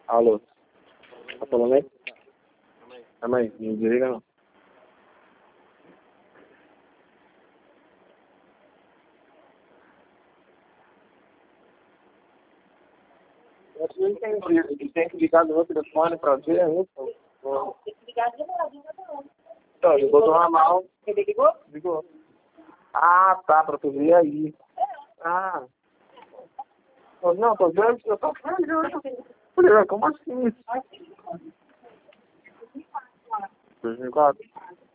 Alô? Tá falando aí? Calma aí, não desliga não. Eu não entendi. Ele tem que ligar no outro telefone pra ver, é isso? Tem que ligar de novo, não. Então, ligou do normal. Ele ligou? Ligou. Ah, tá, pra tu ver aí. Ah. Não, tô vendo que eu tô vendo. Falei, como assim? 2004.